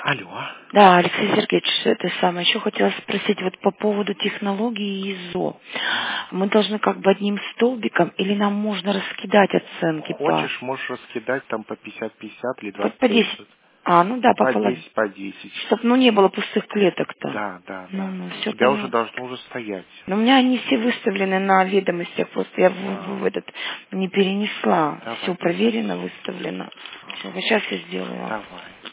Алло. Да, Алексей Сергеевич, это самое. Еще хотела спросить вот по поводу технологии ИЗО. Мы должны как бы одним столбиком или нам можно раскидать оценки Хочешь, можешь раскидать там по 50-50 или по 10? 25. А, ну да, по По половине. 10, по 10. Чтоб, ну, не было пустых клеток-то. Да, да, да. Ну, У все тебя уже поняла. должно уже стоять. Но у меня они все выставлены на ведомостях, просто я в А, этот не перенесла. Все давай, проверено, переноси. выставлено. Все, сейчас я сделаю. Давай.